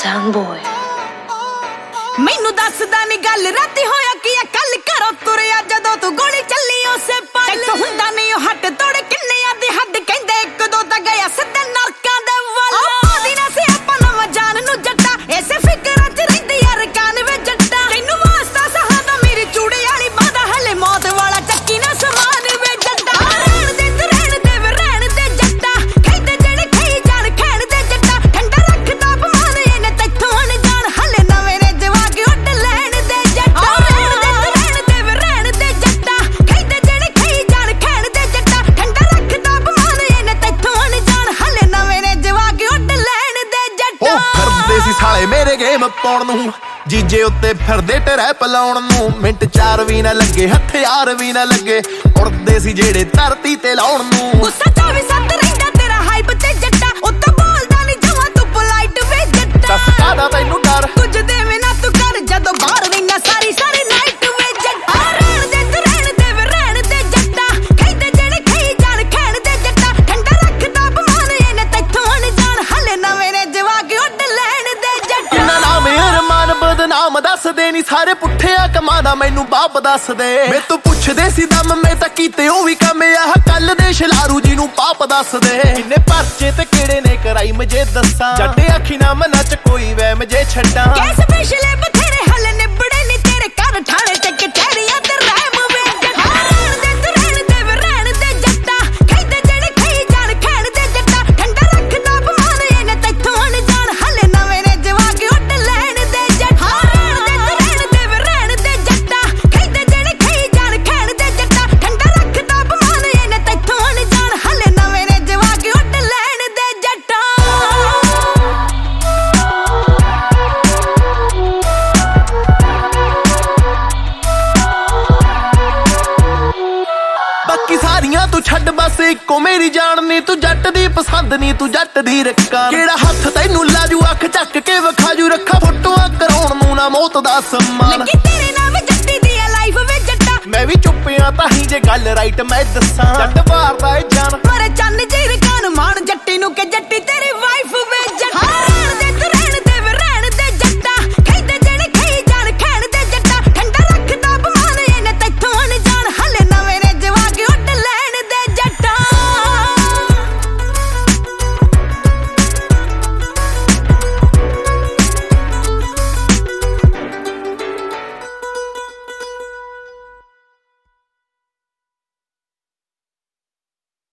Tomboy ਮੈਨੂੰ ਦੱਸਦਾ ਨੀ ਗੱਲ ਰਾਤੀ ਹੋਇਆ ਕੀ ਆ ਕੱਲ ਘਰੋਂ ਤੁਰਿਆ ਜਦੋਂ ਤੂੰ ਗੋਲੀ ਚੱਲੀ ਉਸੇ ਪਲ ਤੇ ਹੁੰਦਾ ਨਹੀਂ ਉਹ ਹੱਟ ਤੋੜ ਕਿੰਨਿਆਂ ਦੇ ਹੱਡ ਕਹਿੰਦੇ ਇੱਕ ਦੋ ਤਾਂ ਗਿਆ ਸਿੱਧੇ ਨਰਕਾਂ ਦੇ ਵੱਲ ਆਦੀ ਨਾ ਸੀ ਆਪਾਂ ਨਵਾਂ ਜਾਨ ਨੂੰ ਜੱਟਾ ਐਸੇ ਫਿਕਰਾਂ ਚ ਰਹਿੰਦੀ ਯਾਰ ਕਾਨ ਵੇ ਜੱਟਾ ਤੈਨੂੰ ਵਾਸਤਾ ਸਹਾਦਾ ਮੇਰੀ ਚੂੜੇ ਵਾਲੀ ਬਾਦਾ ਹਲੇ ਮੌਤ ਵਾਲਾ ਚੱਕੀ ਨਾ ਸਮਾਨ ਵੇ ਜੱਟਾ ਰਹਿਣ ਦੇ ਤੂੰ ਰਹਿਣ ਦੇ ਜੱਟਾ ਖੈਦੇ ਜਿਹੜੇ ਖਈ ਜਾਣ ਖੈਣ ਦੇ ਜੱਟਾ ਠੰਡਾ ਰੱਖਦਾ ਪਮਾਨ ਇਹਨੇ ਤੈਥੋਂ ਅਣਜਾਣ ਹਲੇ ਨਵੇਂ ਨੇ ਜਵਾ ਕੇ ਉੱਡ ਲੈਣ ਦੇ ਜੱਟਾ ਰਹਿਣ ਦੇ ਜੱਟਾ ਖੈਦੇ ਜਿਹੜੇ ਖਈ ਜਾਣ ਖੈਣ ਦੇ ਜੱਟਾ ਠੰਡਾ ਰੱਖਦਾ ਪਮਾਨ ਇਹਨੇ ਤੈਥੋਂ ਅਣਜਾਣ ਹਲੇ ਨਵੇਂ ਨੇ ਜਵਾ ਕੇ ਉੱਡ ਲੈਣ ਦੇ ਜੱਟਾ ਫਿਰਦੇ ਸੀ ਸਾਲੇ ਮੇਰੇ ਗੇਮ ਪਾਉਣ ਨੂੰ ਜੀਜੇ ਉੱਤੇ ਫਿਰਦੇ ਟਰੈਪ ਲਾਉਣ ਨੂੰ ਮਿੰਟ 4 ਵੀ ਨਾ ਲੱਗੇ ਹਥਿਆਰ ਵੀ ਨਾ ਲੱਗੇ ਉੜਦੇ ਸੀ ਜਿਹੜੇ ਧਰਤੀ ਤੇ ਲਾਉਣ ਨੂੰ ਗੁੱਸਾ 24/7 ਰਹਿੰਦਾ ਤੇਰਾ ਹਾਈਪ ਤੇ ਜੱਟਾ ਉੱਤੋਂ ਬੋਲਦਾ ਨਹੀਂ ਜਵਾਂ ਤੂੰ ਪੋਲਾਈਟ ਵੇ ਜੱਟਾ ਦੱਸ ਕਾਹਦਾ ਤੈਨੂੰ ਡਰ ਕੁਝ ਦੇਵੇਂ ਨਾ ਤੂੰ ਕਰ ਜਦੋਂ ਬਾਹਰ ਰਹਿਣਾ ਸਾਰੀ ਨਾਈਟ ਵੇ ਜੱਟਾ ਰਹਿਣ ਦੇ ਜੱਟਾ ਖੈਦੇ ਜਿਹੜੇ ਖਈ ਜਾਣ ਖੈਣ ਦੇ ਜੱਟਾ ਠੰਡਾ ਰੱਖਦਾ ਪਮਾਨ ਇਹਨੇ ਤੈਥੋਂ ਅਣਜਾਣ ਹਲੇ ਨਵੇਂ ਨੇ ਜਵਾ ਕੇ ਉੱਡ ਲੈਣ ਦੇ ਜੱਟਾ ਕਿੰਨਾ ਨਾਮ ਅਰਮਾਨ ਬਦਨਾਮ ਦੱਸਦੇ ਨੀ ਸਾਰੇ ਪੁੱਠਿਆ ਕਮਾਦਾ ਮੈਨੂੰ ਬਾਪ ਦੱਸਦੇ ਮੈਂ ਤੂੰ ਪੁੱਛਦੇ ਸੀ ਦਮ ਮੈਂ ਤਾਂ ਕੀਤੇ ਉਹ ਵੀ ਕੰਮ ਆਹ ਕੱਲ ਦੇ ਸ਼ਲਾਰੂ ਜੀ ਨੂੰ ਪਾਪ ਦੱਸਦੇ ਕਿੰਨੇ ਪਰਚੇ ਤੇ ਕਿਹੜੇ ਨੇ ਕਰਾਈ ਮਜੇ ਦੱਸਾਂ ਜੱਟੇ ਅੱਖੀ ਨਾ ਮਨਾਂ ਚ ਕੋਈ ਵਹਿਮ ਜੇ ਛੱਡਾਂ ਕੈਸ ਪਿਛਲੇ ਬਥੇਰੇ ਹਲੇ ਨਿਬੜੇ ਨੀ ਤੇਰੇ ਘਰ ਠਾਣੇ ਤੇ ਕਚਹਿਰੀਆਂ ਤੇ ਰਹਿਮ ਵੇ ਜੱਟਾ ਰਹਿਣ ਦੇ ਜੱਟਾ ਖੈਦੇ ਜਿਹੜੇ ਖਈ ਜਾਣ ਖੈਣ ਦੇ ਜੱਟਾ ਠੰਡਾ ਰੱਖਦਾ ਪਮਾਨ ਇਹਨੇ ਤੈਥੋਂ ਅਣਜਾਣ ਹਲੇ ਨਵੇਂ ਨੇ ਜਵਾ ਕੇ ਉੱਡ ਲੈਣ ਦੇ ਜੱਟਾ ਰਹਿਣ ਦੇ ਜੱਟਾ ਖੈਦੇ ਜਿਹੜੇ ਖਈ ਜਾਣ ਖੈਣ ਦੇ ਜੱਟਾ ਠੰਡਾ ਰੱਖਦਾ ਪਮਾਨ ਇਹਨੇ ਤੈਥੋਂ ਅਣਜਾਣ ਹਲੇ ਨਵੇਂ ਨੇ ਜਵਾ ਕੇ ਉੱਡ ਲੈਣ ਦੇ ਜੱਟਾ ਬਾਕੀ ਸਾਰੀਆਂ ਤੂੰ ਛੱਡ ਬਸ ਇੱਕੋ ਮੇਰੀ ਜਾਨ ਨੀ ਤੂੰ ਜੱਟ ਦੀ ਪਸੰਦ ਨੀ ਤੂੰ ਜੱਟ ਦੀ ਰੱਖਾਂ ਕਿਹੜਾ ਹੱਥ ਤੈਨੂੰ ਲਾਜੂ ਅੱਖ ਚੱਕ ਕੇ ਵਿਖਾਜੂ ਰੱਖਾ ਫੋਟੋਆਂ ਕਰਾਉਣ ਨੂੰ ਨਾ ਮੌਤ ਦਾ ਸਨਮਾਨ ਲੱਗੀ ਤੇਰੇ ਨਾਲ ਵੀ ਜੱਟੀ ਦੀ ਆ ਲਾਈਫ ਵੇ ਜੱਟਾ ਮੈਂ ਵੀ ਚੁੱਪਿਆ ਤਾਂ ਹੀ ਜੇ ਗੱਲ ਰਾਈਟ ਮੈਂ ਦੱਸਾਂ ਜੱਟ ਵਾਰਦਾ ਏ ਜਾਨ ਪਰ ਚੰਨ ਜਿਹੇ ਕਾਨ ਮਾਣ ਜੱਟ